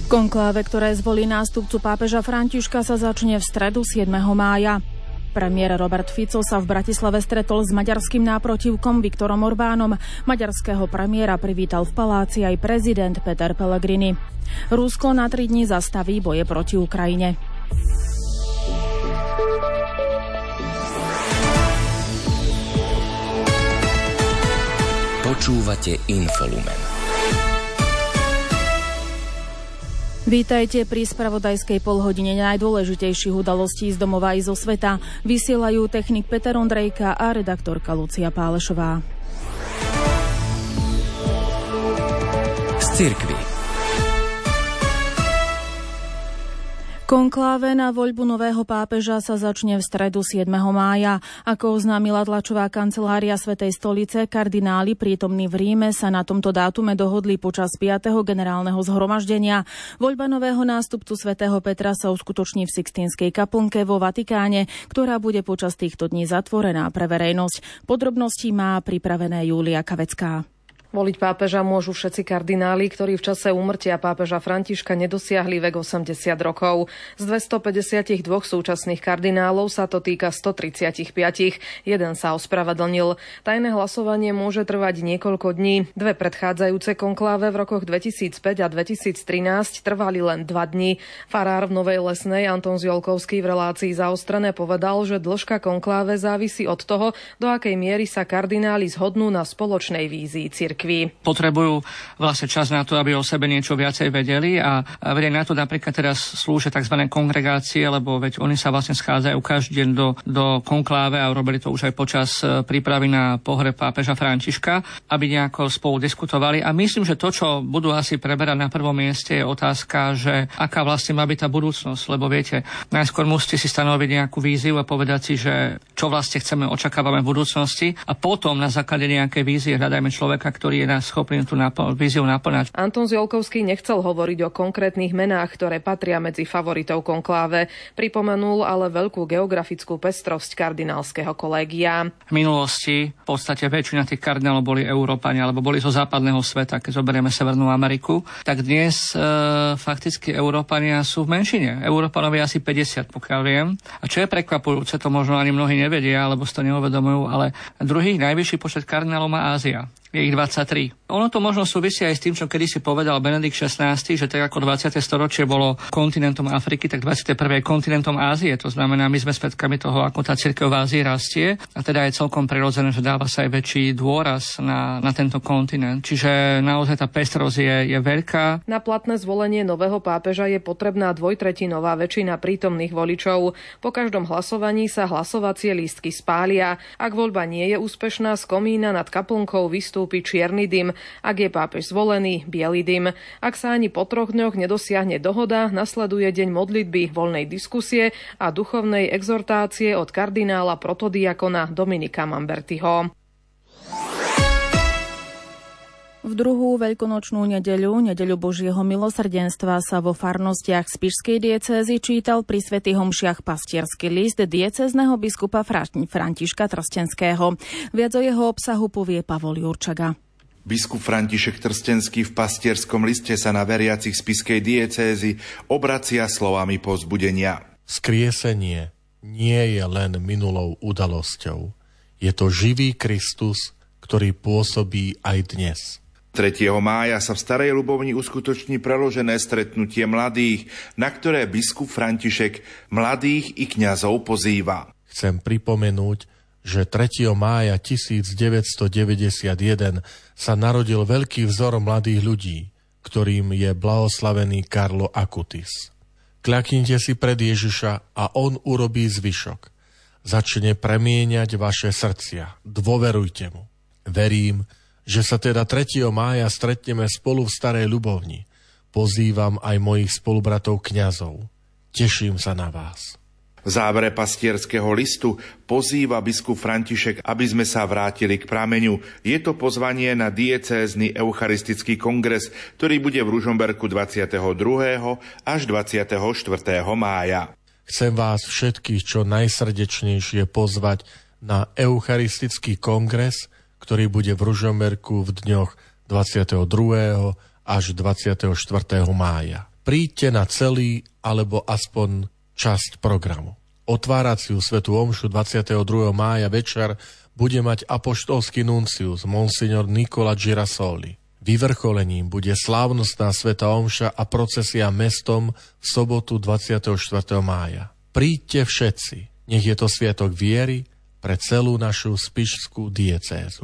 Konkláve, ktoré zvolí nástupcu pápeža Františka, sa začne v stredu 7. mája. Premiér Robert Fico sa v Bratislave stretol s maďarským náprotivkom Viktorom Orbánom. Maďarského premiéra privítal v paláci aj prezident Peter Pellegrini. Rusko na 3 dni zastaví boje proti Ukrajine. Počúvate Infolumen. Vítajte pri spravodajskej polhodine najdôležitejších udalostí z domova i zo sveta. Vysielajú technik Peter Ondrejka a redaktorka Lucia Pálešová. Z cirkvi. Konkláve na voľbu nového pápeža sa začne v stredu 7. mája. Ako oznámila tlačová kancelária Svätej stolice, kardináli prítomní v Ríme sa na tomto dátume dohodli počas 5. generálneho zhromaždenia. Voľba nového nástupcu svätého Petra sa uskutoční v Sixtínskej kaplnke vo Vatikáne, ktorá bude počas týchto dní zatvorená pre verejnosť. Podrobnosti má pripravené Júlia Kavecká. Voliť pápeža môžu všetci kardináli, ktorí v čase úmrtia pápeža Františka nedosiahli vek 80 rokov. Z 252 súčasných kardinálov sa to týka 135. Jeden sa ospravedlnil. Tajné hlasovanie môže trvať niekoľko dní. Dve predchádzajúce konkláve v rokoch 2005 a 2013 trvali len 2 dni. Farár v Novej Lesnej Anton Ziolkovský v relácii Zaostrené povedal, že dĺžka konkláve závisí od toho, do akej miery sa kardináli zhodnú na spoločnej vízii cirkvi. Potrebujú vlastne čas na to, aby o sebe niečo viacej vedeli a na to napríklad teraz slúžia tzv. Kongregácie, lebo veď oni sa vlastne schádzajú každý deň do konkláve a robili to už aj počas prípravy na pohreb pápeža Františka, aby nejako spolu diskutovali. A myslím, že to, čo budú asi preberať na prvom mieste, je otázka, že aká vlastne má byť tá budúcnosť, lebo viete, najskôr musíte si stanoviť nejakú víziu a povedať si, že čo vlastne chceme, očakávame v budúcnosti a potom na základe nejakej vízie hľadajme človeka, ktorý je nás schopný tú víziu naplňať. Anton Ziolkovský nechcel hovoriť o konkrétnych menách, ktoré patria medzi favoritov konkláve. Pripomenul ale veľkú geografickú pestrosť kardinálskeho kolégia. V minulosti v podstate väčšina tých kardinálov boli Európania, alebo boli zo západného sveta, keď zoberieme Severnú Ameriku. Tak dnes fakticky Európania sú v menšine. Európanov je asi 50, pokiaľ viem. A čo je prekvapujúce, to možno ani mnohí nevedia, alebo si to neuvedomujú, ale druhý najvyšší počet kardinálov má Ázia. Je ich 23. Ono to možno súvisí aj s tým, čo kedysi povedal Benedikt XVI, že tak ako 20. storočie bolo kontinentom Afriky, tak 21. je kontinentom Ázie. To znamená, my sme svedkami toho, ako tá cirkev v Ázii rastie a teda je celkom prirodzené, že dáva sa aj väčší dôraz na tento kontinent. Čiže naozaj tá pestrosť je veľká. Na platné zvolenie nového pápeža je potrebná 2/3 väčšina prítomných voličov. Po každom hlasovaní sa hlasovacie lístky spália. Ak voľba nie je úspešná, z komína nad kaplnkou vystúpi čierny dym. Ak je pápež zvolený, biely dym. Ak sa ani po 3 dňoch nedosiahne dohoda, nasleduje deň modlitby, voľnej diskusie a duchovnej exhortácie od kardinála protodiakona Dominika Mambertiho. V druhú veľkonočnú nedeľu Božieho milosrdenstva sa vo farnostiach Spišskej diecézy čítal pri svätých homšiach pastierský list diecézneho biskupa Františka Trstenského. Viac o jeho obsahu povie Pavol Jurčaga. Biskup František Trstenský v pastierskom liste sa na veriacich Spišskej diecézy obracia slovami povzbudenia. Skriesenie nie je len minulou udalosťou. Je to živý Kristus, ktorý pôsobí aj dnes. 3. mája sa v Starej Ľubovni uskutoční preložené stretnutie mladých, na ktoré biskup František mladých i kňazov pozýva. Chcem pripomenúť, že 3. mája 1991 sa narodil veľký vzor mladých ľudí, ktorým je blahoslavený Karlo Acutis. Kľaknite si pred Ježiša a on urobí zvyšok. Začne premieňať vaše srdcia. Dôverujte mu. Verím, že sa teda 3. mája stretneme spolu v Starej Ľubovni. Pozývam aj mojich spolubratov kňazov. Teším sa na vás. V závere pastierského listu pozýva biskup František, aby sme sa vrátili k prameňu. Je to pozvanie na diecézny eucharistický kongres, ktorý bude v Ružomberku 22. až 24. mája. Chcem vás všetkých čo najsrdečnejšie pozvať na eucharistický kongres, ktorý bude v Ružomberku v dňoch 22. až 24. mája. Príďte na celý alebo aspoň časť programu. Otváraciu svätú omšu 22. mája večer bude mať apoštolský nuncius monsignor Nicola Girasoli. Vyvrcholením bude slávnostná svätá omša a procesia mestom v sobotu 24. mája. Príďte všetci, nech je to sviatok viery pre celú našu spišskú diecézu.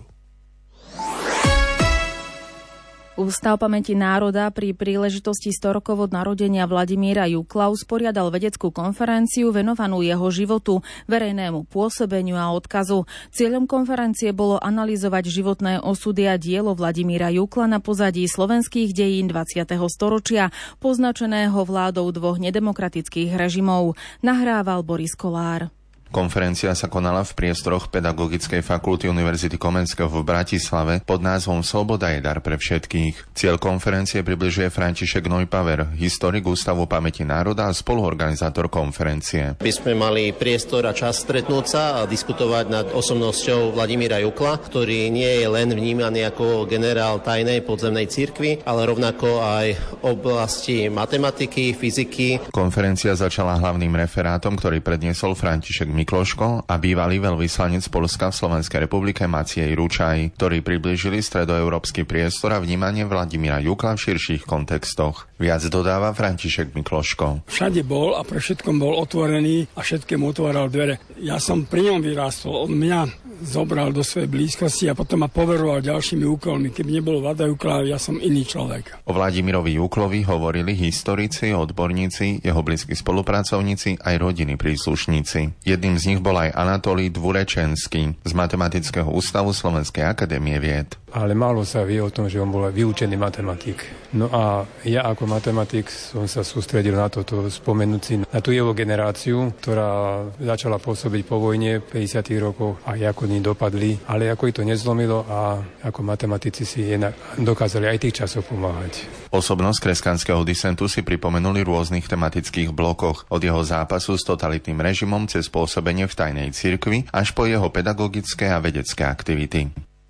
Ústav pamäti národa pri príležitosti 100 rokov od narodenia Vladimíra Jukla usporiadal vedeckú konferenciu venovanú jeho životu, verejnému pôsobeniu a odkazu. Cieľom konferencie bolo analyzovať životné osudy a dielo Vladimíra Jukla na pozadí slovenských dejín 20. storočia, poznačeného vládou dvoch nedemokratických režimov. Nahrával Boris Kolár. Konferencia sa konala v priestoroch Pedagogickej fakulty Univerzity Komenského v Bratislave pod názvom Sloboda je dar pre všetkých. Cieľ konferencie približuje František Neupaver, historik Ústavu pamäti národa a spoluorganizátor konferencie. By sme mali priestor a čas stretnúť sa a diskutovať nad osobnosťou Vladimíra Jukla, ktorý nie je len vnímaný ako generál tajnej podzemnej cirkvi, ale rovnako aj oblasti matematiky, fyziky. Konferencia začala hlavným referátom, ktorý predniesol František Mikloško a bývalý veľvyslanec Poľska v Slovenskej republike Maciej Ručaj, ktorí priblížili stredoeurópsky priestor a vnímanie Vladimíra Jukla v širších kontextoch. Viac dodáva František Mikloško. Všade bol a pre všetkom bol otvorený a všetkému otváral dvere. Ja som pri ňom vyrástol. On mňa zobral do svojej blízkosti a potom ma poveroval ďalšími úkolmi. Keby nebol Vlada Jukla, ja som iný človek. O Vladimirovi Juklovi hovorili historici, odborníci, jeho blízki spolupracovníci aj rodiny príslušníci. Jedným z nich bol aj Anatolij Dvurečenský z Matematického ústavu Slovenskej akadémie vied. Ale málo sa vie o tom, že on bol vyučený matematik. No a ja ako matematik som sa sústredil na toto, spomenúť si na tú jeho generáciu, ktorá začala pôsobiť po vojne v 50. rokoch a ako ní dopadli, ale ako ich to nezlomilo a ako matematici si dokázali aj tých časov pomáhať. Osobnosť kresťanského disentu si pripomenuli v rôznych tematických blokoch, od jeho zápasu s totalitným režimom cez pôsobenie v tajnej cirkvi až po jeho pedagogické a vedecké aktivity.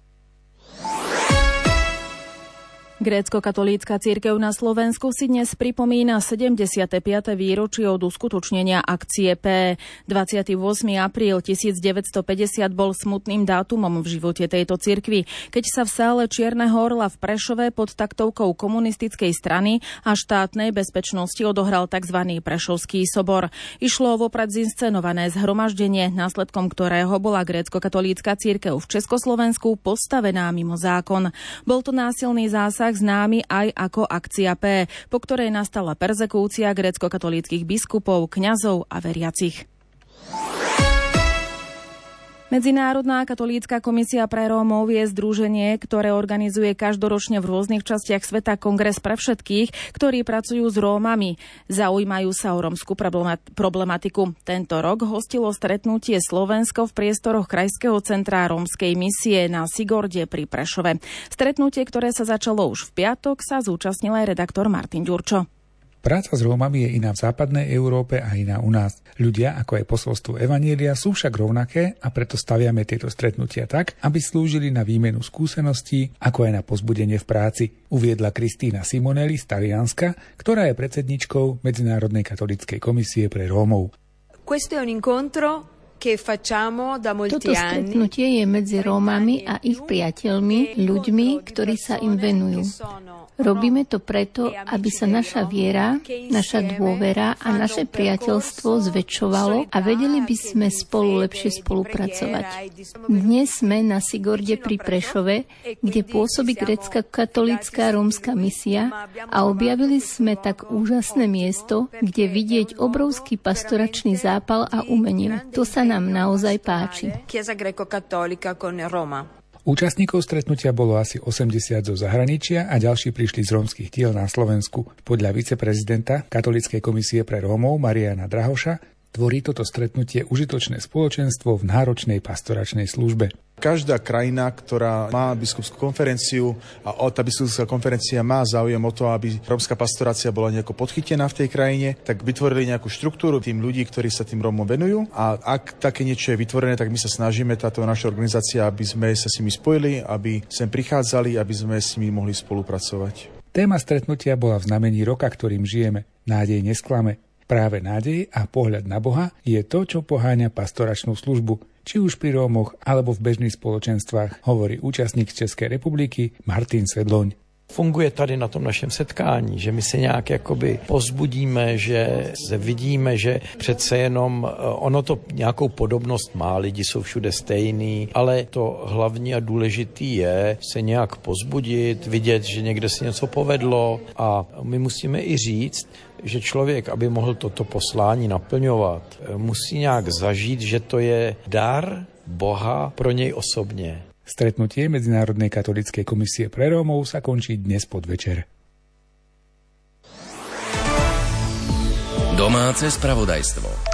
Grécko-katolícka cirkev na Slovensku si dnes pripomína 75. výročie od uskutočnenia akcie P. 28. apríl 1950 bol smutným dátumom v živote tejto cirkvi, keď sa v sále Čierneho orla v Prešove pod taktovkou komunistickej strany a štátnej bezpečnosti odohral tzv. Prešovský sobor. Išlo o vopred zinscenované zhromaždenie, následkom ktorého bola grécko-katolícka cirkev v Československu postavená mimo zákon. Bol to násilný zásah známy aj ako akcia P, po ktorej nastala perzekúcia grécko-katolíckych biskupov, kňazov a veriacich. Medzinárodná katolícka komisia pre Rómov je združenie, ktoré organizuje každoročne v rôznych častiach sveta kongres pre všetkých, ktorí pracujú s Rómami. Zaujímajú sa o rómsku problematiku. Tento rok hostilo stretnutie Slovensko v priestoroch Krajského centra rómskej misie na Sigorde pri Prešove. Stretnutie, ktoré sa začalo už v piatok, sa zúčastnil aj redaktor Martin Ďurčo. Práca s Rómami je iná v západnej Európe a iná u nás. Ľudia, ako aj posolstvo Evanielia, sú však rovnaké a preto staviame tieto stretnutia tak, aby slúžili na výmenu skúseností, ako aj na povzbudenie v práci, uviedla Kristína Simonelli z Talianska, ktorá je predsedničkou Medzinárodnej katolíckej komisie pre Rómov. Questo è un incontro che facciamo da molti Toto stretnutie je medzi Rómami a ich priateľmi, ľuďmi, ktorí sa im venujú. Robíme to preto, aby sa naša viera, naša dôvera a naše priateľstvo zväčšovalo a vedeli by sme spolu lepšie spolupracovať. Dnes sme na Sigorde pri Prešove, kde pôsobí grécko-katolícka rómska misia a objavili sme tak úžasné miesto, kde vidieť obrovský pastoračný zápal a umenie. To sa nám naozaj páči. Účastníkov stretnutia bolo asi 80 zo zahraničia a ďalší prišli z rómskych diel na Slovensku. Podľa viceprezidenta Katolíckej komisie pre Rómov Mariana Drahoša tvorí toto stretnutie užitočné spoločenstvo v náročnej pastoračnej službe. Každá krajina, ktorá má biskupskú konferenciu a tá biskupská konferencia má záujem o to, aby rómska pastorácia bola nejako podchytená v tej krajine, tak vytvorili nejakú štruktúru tým ľudí, ktorí sa tým Rómom venujú. A ak také niečo je vytvorené, tak my sa snažíme, táto naša organizácia, aby sme sa s nimi spojili, aby sem prichádzali, aby sme s nimi mohli spolupracovať. Téma stretnutia bola v znamení roka, ktorým žijeme. Nádej nesklame. Práve nádej a pohľad na Boha je to, čo poháňa pastoračnú službu, či už pri Rómoch alebo v bežných spoločenstvách, hovorí účastník z Českej republiky Martin Sedloň. Funguje tady na tom našem setkání, že my se nějak jakoby pozbudíme, že vidíme, že přece jenom ono to nějakou podobnost má, lidi jsou všude stejný, ale to hlavní a důležitý je se nějak pozbudit, vidět, že někde se něco povedlo a my musíme i říct, že člověk, aby mohl toto poslání naplňovat, musí nějak zažít, že to je dar Boha pro něj osobně. Stretnutie Medzinárodnej katolíckej komisie pre Rómov sa končí dnes podvečer. Domáce spravodajstvo.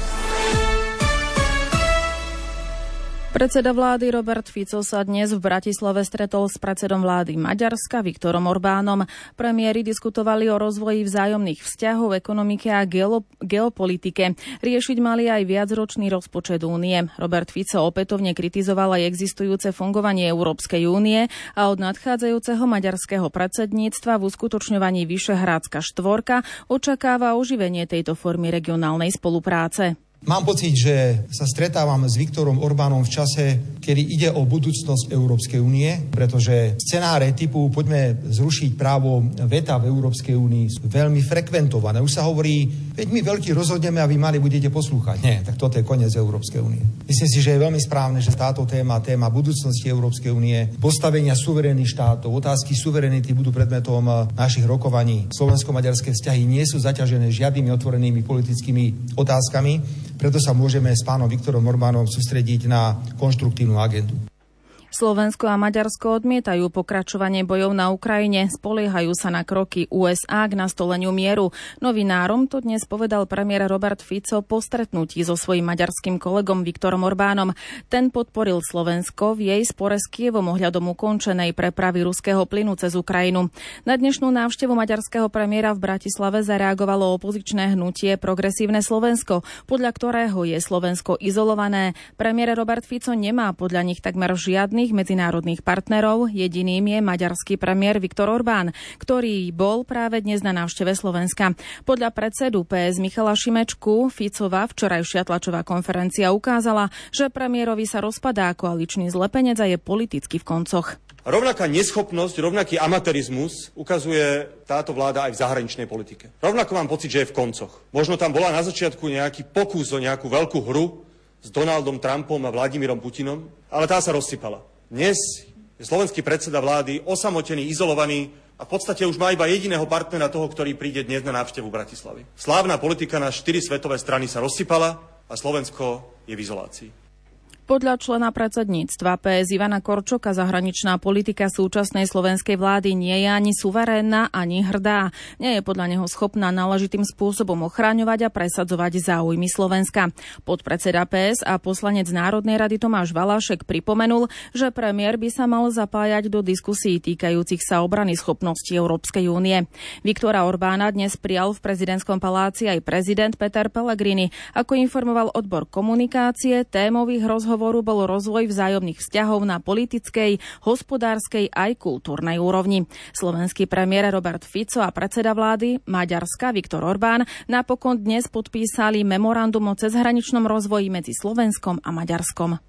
Predseda vlády Robert Fico sa dnes v Bratislave stretol s predsedom vlády Maďarska Viktorom Orbánom. Premiéri diskutovali o rozvoji vzájomných vzťahov, ekonomike a geopolitike. Riešiť mali aj viacročný rozpočet únie. Robert Fico opätovne kritizoval aj existujúce fungovanie Európskej únie a od nadchádzajúceho maďarského predsedníctva v uskutočňovaní Vyšehrádska štvorka očakáva oživenie tejto formy regionálnej spolupráce. Mám pocit, že sa stretávam s Viktorom Orbánom v čase, kedy ide o budúcnosť Európskej únie, pretože scenáre typu poďme zrušiť právo veta v Európskej únii sú veľmi frekventované. Už sa hovorí, veď my veľký rozhodneme a vy mali budete poslúchať. Nie, tak toto je koniec Európskej únie. Myslím si, že je veľmi správne, že táto téma budúcnosti Európskej únie, postavenia suverénnych štátov, otázky suverenity budú predmetom našich rokovaní. Slovensko-maďarské vzťahy nie sú zaťažené žiadnymi otvorenými politickými otázkami. Preto sa môžeme s pánom Viktorom Orbánom sústrediť na konštruktívnu agendu. Slovensko a Maďarsko odmietajú pokračovanie bojov na Ukrajine, spoliehajú sa na kroky USA k nastoleniu mieru. Novinárom to dnes povedal premiér Robert Fico po stretnutí so svojím maďarským kolegom Viktorom Orbánom. Ten podporil Slovensko v jej spore s Kievom ohľadom ukončenej prepravy ruského plynu cez Ukrajinu. Na dnešnú návštevu maďarského premiéra v Bratislave zareagovalo opozičné hnutie Progresívne Slovensko, podľa ktorého je Slovensko izolované. Premiér Robert Fico nemá podľa nich takmer žiadny medzinárodných partnerov, jediným je maďarský premiér Viktor Orbán, ktorý bol práve dnes na návšteve Slovenska. Podľa predsedu PS Michala Šimečku Ficova včerajšia tlačová konferencia ukázala, že premiérovi sa rozpadá koaličný zlepenec a je politicky v koncoch. Rovnaká neschopnosť, rovnaký amatérizmus ukazuje táto vláda aj v zahraničnej politike. Rovnako mám pocit, že je v koncoch. Možno tam bola na začiatku nejaký pokus o nejakú veľkú hru s Donaldom Trumpom a Vladimírom Putinom, ale tá sa rozsypala. Dnes je slovenský predseda vlády osamotený, izolovaný a v podstate už má iba jediného partnera toho, ktorý príde dnes na návštevu Bratislavy. Slávna politika na 4 svetové strany sa rozsypala a Slovensko je v izolácii. Podľa člena predsedníctva PS Ivana Korčoka zahraničná politika súčasnej slovenskej vlády nie je ani suverénna, ani hrdá. Nie je podľa neho schopná náležitým spôsobom ochraňovať a presadzovať záujmy Slovenska. Podpredseda PS a poslanec Národnej rady Tomáš Valašek pripomenul, že premiér by sa mal zapájať do diskusí týkajúcich sa obrany schopnosti Európskej únie. Viktora Orbána dnes prijal v prezidentskom paláci aj prezident Peter Pellegrini. Ako informoval odbor komunikácie, témových rozhovorov bol rozvoj vzájomných vzťahov na politickej, hospodárskej aj kultúrnej úrovni. Slovenský premiér Robert Fico a predseda vlády Maďarska Viktor Orbán napokon dnes podpísali memorandum o cezhraničnom rozvoji medzi Slovenskom a Maďarskom.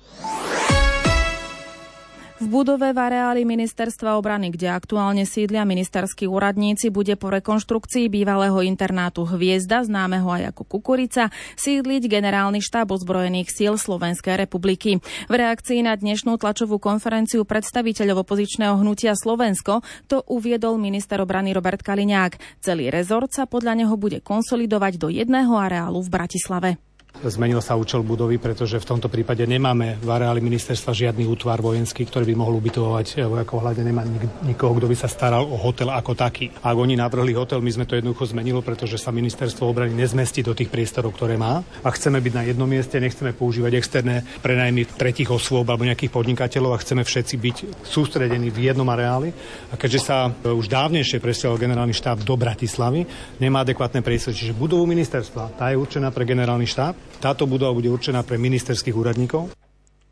V budove v areáli Ministerstva obrany, kde aktuálne sídlia ministerskí úradníci, bude po rekonštrukcii bývalého internátu Hviezda, známeho aj ako Kukurica, sídliť generálny štáb ozbrojených síl Slovenskej republiky. V reakcii na dnešnú tlačovú konferenciu predstaviteľov opozičného hnutia Slovensko to uviedol minister obrany Robert Kaliňák. Celý rezort sa podľa neho bude konsolidovať do jedného areálu v Bratislave. Zmenil sa účel budovy, pretože v tomto prípade nemáme v areáli ministerstva žiadny útvar vojenský, ktorý by mohol ubytovať vojakov. Hlavne nemá nikoho, kto by sa staral o hotel ako taký. Ak oni navrhli hotel, my sme to jednoducho zmenilo, pretože sa ministerstvo obrany nezmestí do tých priestorov, ktoré má. A chceme byť na jednom mieste, nechceme používať externé prenajmy tretích osôb alebo nejakých podnikateľov a chceme všetci byť sústredení v jednom areáli. A keďže sa už dávnejšie presiel generálny štáb do Bratislavy, nemá adekvátne priestory. Čiže budovu ministerstva, tá je určená pre generálny štáb. Táto budova bude určená pre ministerských úradníkov.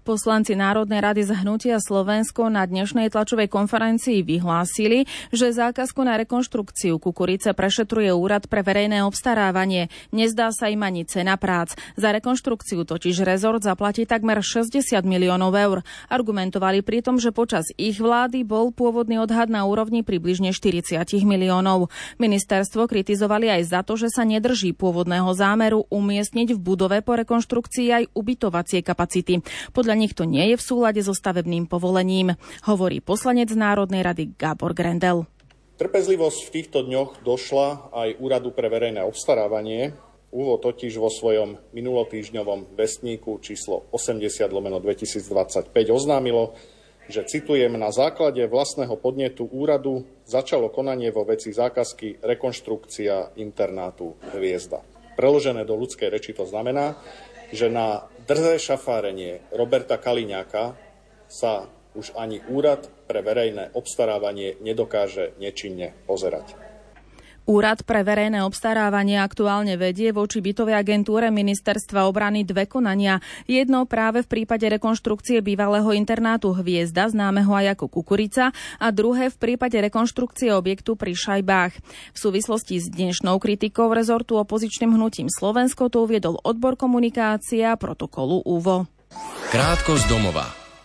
Poslanci Národnej rady z Hnutia Slovensko na dnešnej tlačovej konferencii vyhlásili, že zákazku na rekonštrukciu kukurice prešetruje Úrad pre verejné obstarávanie. Nezdá sa im ani cena prác. Za rekonštrukciu totiž rezort zaplatí takmer 60 miliónov eur. Argumentovali pritom, že počas ich vlády bol pôvodný odhad na úrovni približne 40 miliónov. Ministerstvo kritizovali aj za to, že sa nedrží pôvodného zámeru umiestniť v budove po rekonštrukcii aj ubytovacie kapacity. Podľa nich to nie je v súlade so stavebným povolením, hovorí poslanec Národnej rady Gábor Grendel. Trpezlivosť v týchto dňoch došla aj Úradu pre verejné obstarávanie. Úvod totiž vo svojom minulotýždňovom vestníku číslo 80/2025 oznámilo, že citujem, na základe vlastného podnetu úradu začalo konanie vo veci zákazky rekonštrukcia internátu Hviezda. Preložené do ľudskej reči to znamená, že na drzé šafárenie Roberta Kaliňáka sa už ani Úrad pre verejné obstarávanie nedokáže nečinne pozerať. Úrad pre verejné obstarávanie aktuálne vedie voči bytovej agentúre Ministerstva obrany 2 konania. Jedno práve v prípade rekonštrukcie bývalého internátu Hviezda, známeho aj ako Kukurica, a druhé v prípade rekonštrukcie objektu pri Šajbách. V súvislosti s dnešnou kritikou rezortu opozičným hnutím Slovensko to uviedol odbor komunikácia protokolu UVO. Krátko z domova.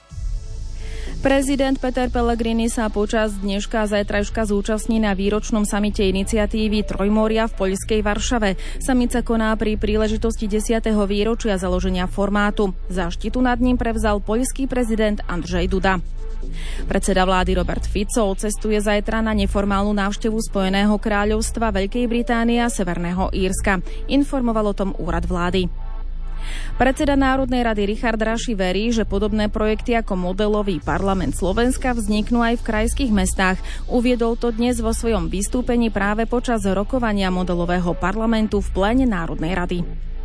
Prezident Peter Pellegrini sa počas dneška a zajtrajška zúčastní na výročnom samite iniciatívy Trojmoria v poľskej Varšave. Samit sa koná pri príležitosti 10. výročia založenia formátu. Záštitu nad ním prevzal poľský prezident Andrzej Duda. Predseda vlády Robert Fico cestuje zajtra na neformálnu návštevu Spojeného kráľovstva, Veľkej Británie a Severného Írska. Informoval o tom úrad vlády. Predseda Národnej rady Richard Raši verí, že podobné projekty ako modelový parlament Slovenska vzniknú aj v krajských mestách. Uviedol to dnes vo svojom vystúpení práve počas rokovania modelového parlamentu v pléne Národnej rady.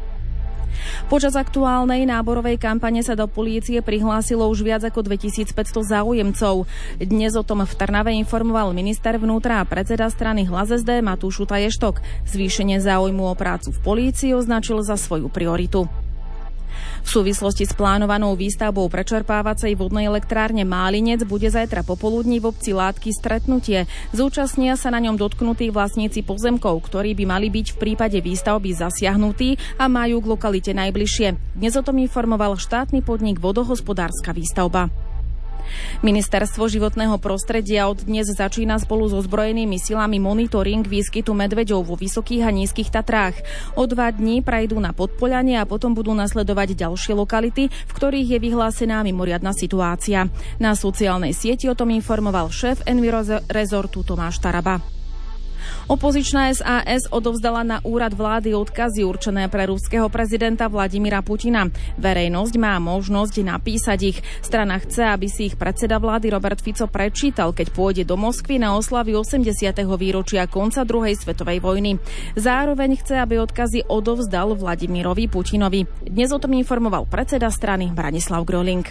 Počas aktuálnej náborovej kampane sa do polície prihlásilo už viac ako 2500 záujemcov. Dnes o tom v Trnave informoval minister vnútra a predseda strany Hlas SD Matúš Utaještok. Zvýšenie záujmu o prácu v polícii označil za svoju prioritu. V súvislosti s plánovanou výstavbou prečerpávacej vodnej elektrárne Málinec bude zajtra popoludní v obci Látky stretnutie. Zúčastnia sa na ňom dotknutí vlastníci pozemkov, ktorí by mali byť v prípade výstavby zasiahnutí a majú k lokalite najbližšie. Dnes o tom informoval štátny podnik Vodohospodárska výstavba. Ministerstvo životného prostredia od dnes začína spolu so ozbrojenými silami monitoring výskytu medveďov vo Vysokých a Nízkych Tatrách. O 2 dní prejdú na Podpoľanie a potom budú nasledovať ďalšie lokality, v ktorých je vyhlásená mimoriadna situácia. Na sociálnej sieti o tom informoval šéf Enviro rezortu Tomáš Taraba. Opozičná SAS odovzdala na úrad vlády odkazy určené pre ruského prezidenta Vladimíra Putina. Verejnosť má možnosť napísať ich. Strana chce, aby si ich predseda vlády Robert Fico prečítal, keď pôjde do Moskvy na oslavy 80. výročia konca druhej svetovej vojny. Zároveň chce, aby odkazy odovzdal Vladimírovi Putinovi. Dnes o tom informoval predseda strany Branislav Groling.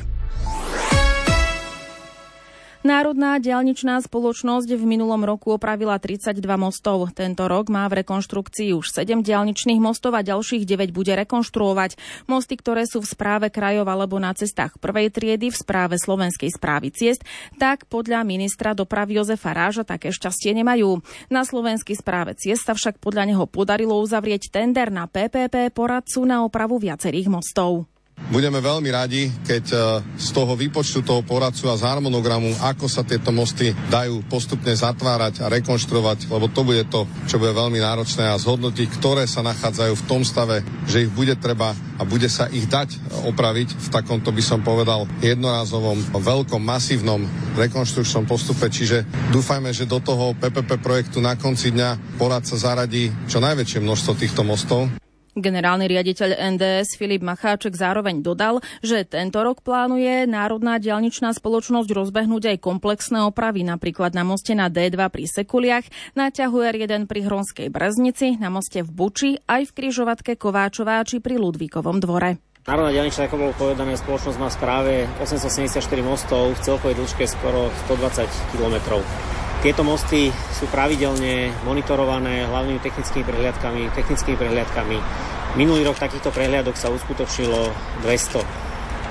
Národná diaľničná spoločnosť v minulom roku opravila 32 mostov. Tento rok má v rekonštrukcii už 7 diaľničných mostov a ďalších 9 bude rekonštruovať. Mosty, ktoré sú v správe krajov alebo na cestách prvej triedy v správe Slovenskej správy ciest, tak podľa ministra dopravy Jozefa Ráža také šťastie nemajú. Na Slovenskej správe ciest sa však podľa neho podarilo uzavrieť tender na PPP poradcu na opravu viacerých mostov. Budeme veľmi radi, keď z toho výpočtu toho poradcu a z harmonogramu, ako sa tieto mosty dajú postupne zatvárať a rekonštruovať, lebo to bude to, čo bude veľmi náročné, a zhodnotiť, ktoré sa nachádzajú v tom stave, že ich bude treba a bude sa ich dať opraviť v takomto, by som povedal, jednorázovom, veľkom, masívnom rekonštrukčnom postupe. Čiže dúfajme, že do toho PPP projektu na konci dňa poradca zaradí čo najväčšie množstvo týchto mostov. Generálny riaditeľ NDS Filip Macháček zároveň dodal, že tento rok plánuje Národná diaľničná spoločnosť rozbehnúť aj komplexné opravy, napríklad na moste na D2 pri Sekuliach, na ťahu R1 pri Hronskej Breznici, na moste v Buči, aj v križovatke Kováčová či pri Ludvíkovom dvore. Národná diaľničná, ako bolo povedané, spoločnosť má v správe 874 mostov v celkovej dĺžke skoro 120 km. Tieto mosty sú pravidelne monitorované hlavnými technickými prehliadkami. Minulý rok takýchto prehliadok sa uskutočnilo 200.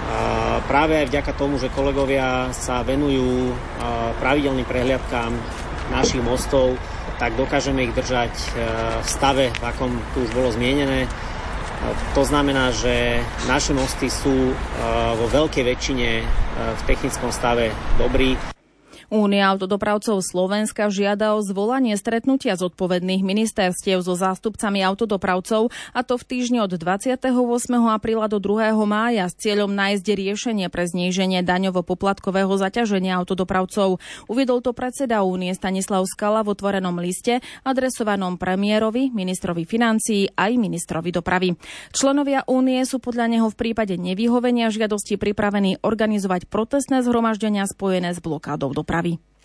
Práve aj vďaka tomu, že kolegovia sa venujú pravidelným prehliadkám našich mostov, tak dokážeme ich držať v stave, v akom tu už bolo zmienené. To znamená, že naše mosty sú vo veľkej väčšine v technickom stave dobrí. Únia autodopravcov Slovenska žiada o zvolanie stretnutia zodpovedných ministerstiev so zástupcami autodopravcov, a to v týždni od 28. apríla do 2. mája s cieľom nájsť riešenie pre zníženie daňovo-poplatkového zaťaženia autodopravcov. Uviedol to predseda Únie Stanislav Skala v otvorenom liste adresovanom premiérovi, ministrovi financií aj ministrovi dopravy. Členovia Únie sú podľa neho v prípade nevyhovenia žiadosti pripravení organizovať protestné zhromaždenia spojené s blokádou dopravy.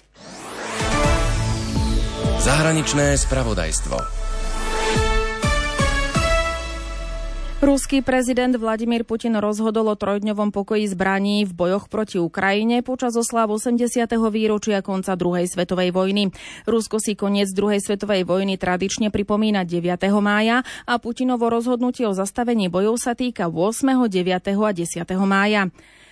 Zahraničné spravodajstvo. Ruský prezident Vladimír Putin rozhodol o 3-dňovom pokoji zbraní v bojoch proti Ukrajine počas osláv 80. výročia konca druhej svetovej vojny. Rusko si koniec druhej svetovej vojny tradične pripomína 9. mája a Putinovo rozhodnutie o zastavení bojov sa týka 8., 9. a 10. mája.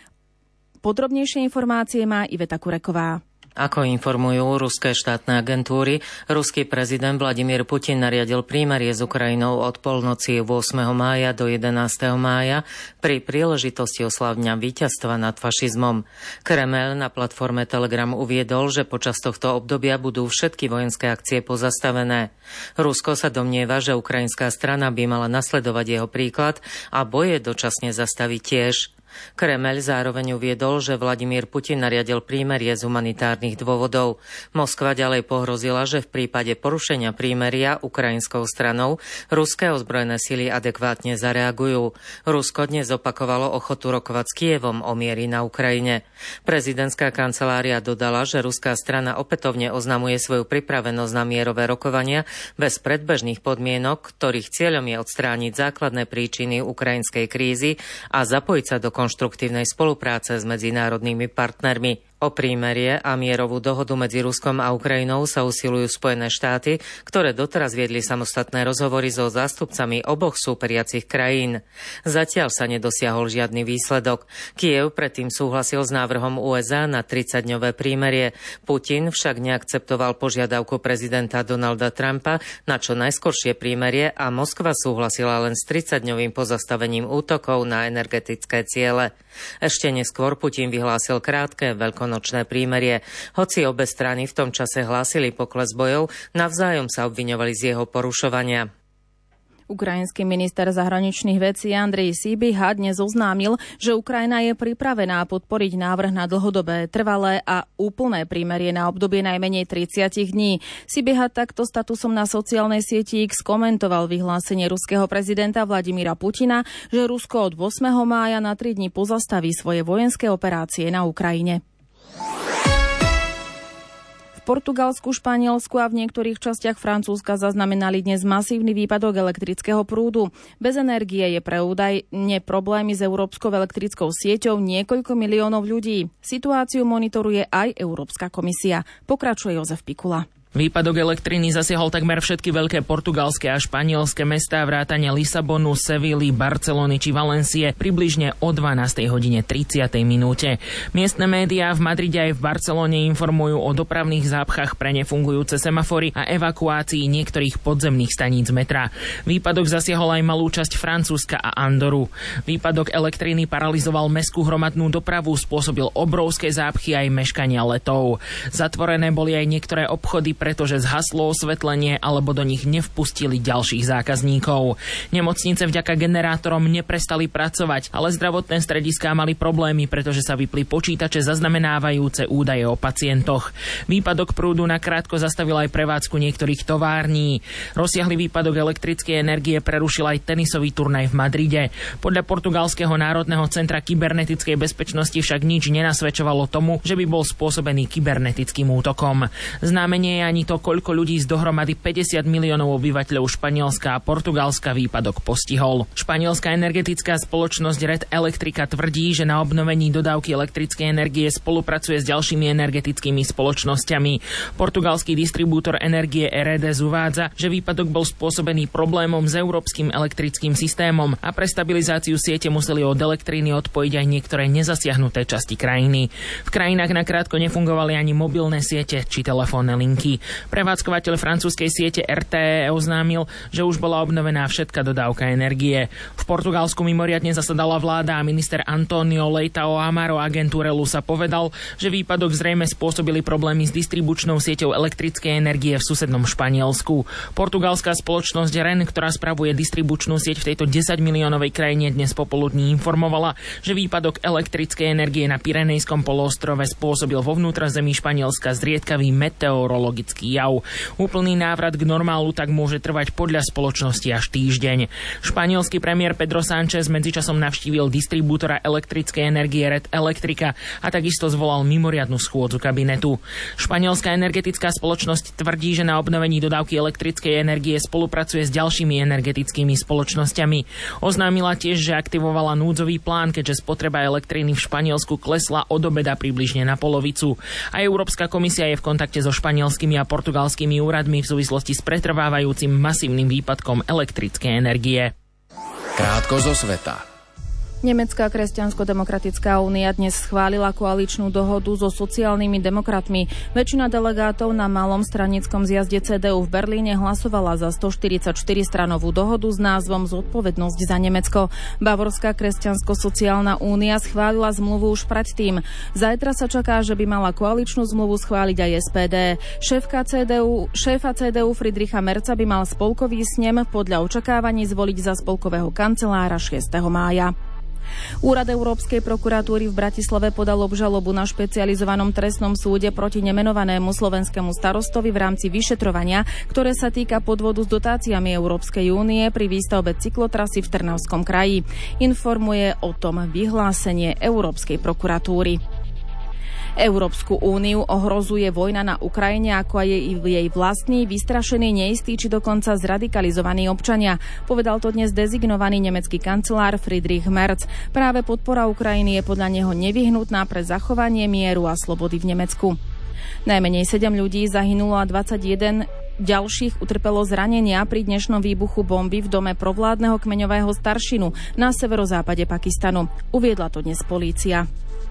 Podrobnejšie informácie má Iveta Kureková. Ako informujú ruské štátne agentúry, ruský prezident Vladimír Putin nariadil prímerie s Ukrajinou od polnoci 8. mája do 11. mája pri príležitosti oslávňa víťazstva nad fašizmom. Kremel na platforme Telegram uviedol, že počas tohto obdobia budú všetky vojenské akcie pozastavené. Rusko sa domnieva, že ukrajinská strana by mala nasledovať jeho príklad a boje dočasne zastaviť tiež. Kremeľ zároveň uviedol, že Vladimír Putin nariadil prímerie z humanitárnych dôvodov. Moskva ďalej pohrozila, že v prípade porušenia prímeria ukrajinskou stranou ruské ozbrojené sily adekvátne zareagujú. Rusko dnes opakovalo ochotu rokovať s Kyjevom o miery na Ukrajine. Prezidentská kancelária dodala, že ruská strana opätovne oznamuje svoju pripravenosť na mierové rokovania bez predbežných podmienok, ktorých cieľom je odstrániť základné príčiny ukrajinskej krízy a zapojiť sa do konštruktívnej spolupráce s medzinárodnými partnermi. O prímerie a mierovú dohodu medzi Ruskom a Ukrajinou sa usilujú Spojené štáty, ktoré doteraz viedli samostatné rozhovory so zástupcami oboch súperiacich krajín. Zatiaľ sa nedosiahol žiadny výsledok. Kyjev predtým súhlasil s návrhom USA na 30-dňové prímerie. Putin však neakceptoval požiadavku prezidenta Donalda Trumpa na čo najskoršie prímerie a Moskva súhlasila len s 30-dňovým pozastavením útokov na energetické ciele. Ešte neskôr Putin vyhlásil krátke veľkonočné prímerie. Hoci obe strany v tom čase hlásili pokles bojov, navzájom sa obviňovali z jeho porušovania. Ukrajinský minister zahraničných vecí Andrej Sybiha dnes oznámil, že Ukrajina je pripravená podporiť návrh na dlhodobé, trvalé a úplné prímerie na obdobie najmenej 30 dní. Sybiha takto statusom na sociálnej sieti X komentoval vyhlásenie ruského prezidenta Vladimíra Putina, že Rusko od 8. mája na 3 dni pozastaví svoje vojenské operácie na Ukrajine. V Portugalsku, Španielsku a v niektorých častiach Francúzska zaznamenali dnes masívny výpadok elektrického prúdu. Bez energie je pre údajne problémy s európskou elektrickou sieťou niekoľko miliónov ľudí. Situáciu monitoruje aj Európska komisia. Pokračuje Jozef Pikula. Výpadok elektriny zasiahol takmer všetky veľké portugalské a španielské mestá vrátane Lisabonu, Sevilly, Barcelony či Valencie približne o 12:30. Miestne médiá v Madride aj v Barcelone informujú o dopravných zápchách pre nefungujúce semafory a evakuácii niektorých podzemných staníc metra. Výpadok zasiahol aj malú časť Francúzska a Andoru. Výpadok elektriny paralizoval mestskú hromadnú dopravu, spôsobil obrovské zápchy aj meškania letov. Zatvorené boli aj niektoré obchody, pretože zhaslo osvetlenie alebo do nich nevpustili ďalších zákazníkov. Nemocnice vďaka generátorom neprestali pracovať, ale zdravotné strediská mali problémy, pretože sa vypli počítače zaznamenávajúce údaje o pacientoch. Výpadok prúdu nakrátko zastavil aj prevádzku niektorých tovární. Rozsiahly výpadok elektrickej energie prerušil aj tenisový turnaj v Madride. Podľa Portugalského národného centra kybernetickej bezpečnosti však nič nenasvedčovalo tomu, že by bol spôsobený kybernetickým útokom. Známe nie je ani to, koľko ľudí z dohromady 50 miliónov obyvateľov Španielska a Portugalska výpadok postihol. Španielská energetická spoločnosť Red Electrica tvrdí, že na obnovení dodávky elektrickej energie spolupracuje s ďalšími energetickými spoločnosťami. Portugalský distribútor energie Eredes uvádza, že výpadok bol spôsobený problémom s európskym elektrickým systémom a pre stabilizáciu siete museli od elektriny odpojiť aj niektoré nezasiahnuté časti krajiny. V krajinách nakrátko nefungovali ani mobilné siete či telefónne linky. Prevádzkovateľ francúzskej siete RTE oznámil, že už bola obnovená všetka dodávka energie. V Portugalsku mimoriadne zasadala vláda a minister António Leitão Amaro agentúre Lusa povedal, že výpadok zrejme spôsobili problémy s distribučnou sieťou elektrickej energie v susednom Španielsku. Portugalská spoločnosť REN, ktorá spravuje distribučnú sieť v tejto 10 miliónovej krajine, dnes popoludní informovala, že výpadok elektrickej energie na Pyrenejskom poloostrove spôsobil vo vnútrozemí Španielska zriedkavý meteorologický jav. Úplný návrat k normálu tak môže trvať podľa spoločnosti až týždeň. Španielský premiér Pedro Sánchez medzičasom navštívil distribútora elektrickej energie Red Electrica a takisto zvolal mimoriadnu schôdzu kabinetu. Španielská energetická spoločnosť tvrdí, že na obnovení dodávky elektrickej energie spolupracuje s ďalšími energetickými spoločnosťami. Oznámila tiež, že aktivovala núdzový plán, keďže spotreba elektriny v Španielsku klesla od obeda približne na polovicu. A Európska komisia je v kontakte so španielskými a portugalskými úradmi v súvislosti s pretrvávajúcim masívnym výpadkom elektrickej energie. Krátko zo sveta. Nemecká kresťansko-demokratická únia dnes schválila koaličnú dohodu so sociálnymi demokratmi. Väčšina delegátov na malom stranickom zjazde CDU v Berlíne hlasovala za 144-stranovú dohodu s názvom Zodpovednosť za Nemecko. Bavorská kresťansko-sociálna únia schválila zmluvu už predtým. Zajtra sa čaká, že by mala koaličnú zmluvu schváliť aj SPD. Šéfa CDU Friedricha Merza by mal spolkový snem podľa očakávaní zvoliť za spolkového kancelára 6. mája. Úrad Európskej prokuratúry v Bratislave podal obžalobu na špecializovanom trestnom súde proti nemenovanému slovenskému starostovi v rámci vyšetrovania, ktoré sa týka podvodu s dotáciami Európskej únie pri výstavbe cyklotrasy v Trnavskom kraji. Informuje o tom vyhlásenie Európskej prokuratúry. Európsku úniu ohrozuje vojna na Ukrajine, ako aj jej vlastní, vystrašení, neistí či dokonca zradikalizovaní občania. Povedal to dnes dezignovaný nemecký kancelár Friedrich Merz. Práve podpora Ukrajiny je podľa neho nevyhnutná pre zachovanie mieru a slobody v Nemecku. Najmenej 7 ľudí zahynulo a 21 ďalších utrpelo zranenia pri dnešnom výbuchu bomby v dome provládneho kmeňového staršinu na severozápade Pakistanu. Uviedla to dnes polícia.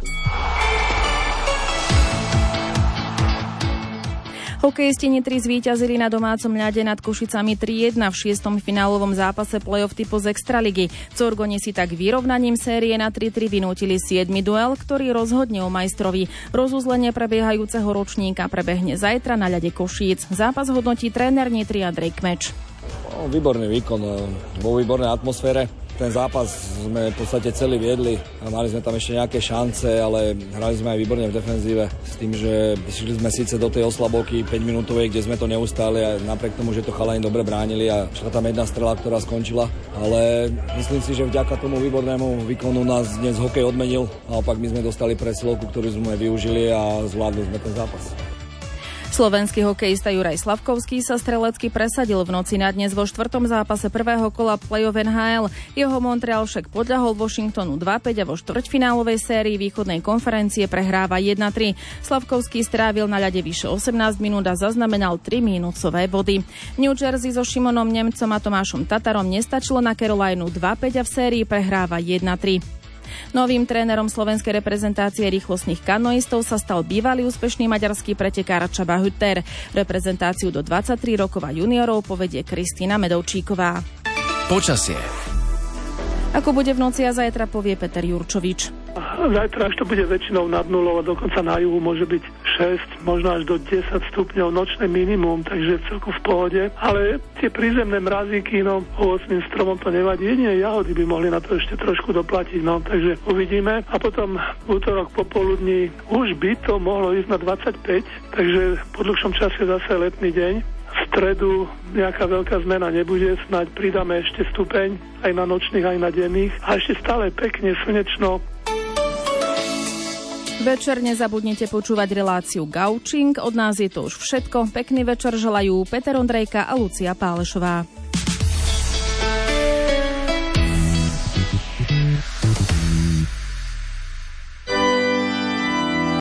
Hokejisti Nitry zvíťazili na domácom ľade nad Košicami 3-1 v 6. finálovom zápase play-off typu z Extraligy. Corgoni si tak vyrovnaním série na 3-3 vynútili 7. duel, ktorý rozhodne o majstrovi. Rozuzlenie prebiehajúceho ročníka prebehne zajtra na ľade Košíc. Zápas hodnotí tréner Nitry Andrej Kmeč. Výborný výkon, vo výbornej atmosfére. Ten zápas sme v podstate celý viedli a mali sme tam ešte nejaké šance, ale hrali sme aj výborne v defenzíve s tým, že šli sme síce do tej oslabovky 5-minútovej, kde sme to neustáli a napriek tomu, že to chalani dobre bránili a šla tam jedna strela, ktorá skončila, ale myslím si, že vďaka tomu výbornému výkonu nás dnes hokej odmenil a opak my sme dostali presilovku, ktorú sme využili a zvládli sme ten zápas. Slovenský hokejista Juraj Slavkovský sa strelecky presadil v noci na dnes vo 4. zápase prvého kola play-off NHL. Jeho Montreal však podľahol Washingtonu 2-5 a vo štvrťfinálovej sérii východnej konferencie prehráva 1-3. Slavkovský strávil na ľade vyše 18 minút a zaznamenal 3 minúcové body. New Jersey so Šimonom Nemcom a Tomášom Tatarom nestačilo na Carolinu 2-5 a v sérii prehráva 1-3. Novým trénerom slovenskej reprezentácie rýchlostných kanoistov sa stal bývalý úspešný maďarský pretekár Csaba Hütter. Reprezentáciu do 23 rokov a juniorov povedie Kristína Medovčíková. Počasie. Ako bude v noci a zajtra, povie Peter Jurčovič. Zajtra až to bude väčšinou nad nulou a dokonca na juhu môže byť 6, možno až do 10 stupňov nočné minimum, takže celku v pohode. Ale tie prízemné mrazíky, ovocným stromom to nevadí. Jedine jahody by mohli na to ešte trošku doplatiť, takže uvidíme. A potom v útorok popoludní už by to mohlo ísť na 25, takže po dlhšom čase zase letný deň. V stredu nejaká veľká zmena nebude, snáď pridáme ešte stupeň aj na nočných, aj na denných a ešte stále pekne slnečno. Večer nezabudnite počúvať reláciu Gaučing. Od nás je to už všetko. Pekný večer želajú Peter Ondrejka a Lucia Pálešová.